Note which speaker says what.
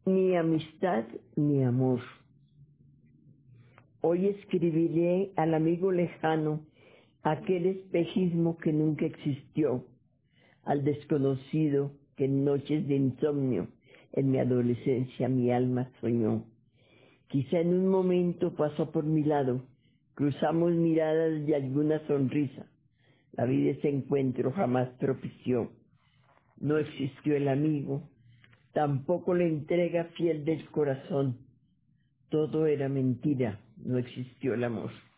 Speaker 1: Ni amistad ni amor. Hoy escribiré al amigo lejano aquel espejismo que nunca existió, al desconocido que en noches de insomnio en mi adolescencia mi alma soñó. Quizá en un momento pasó por mi lado, cruzamos miradas y alguna sonrisa. La vida ese encuentro jamás propició. No existió el amigo, tampoco la entrega fiel del corazón. Todo era mentira, no existió el amor.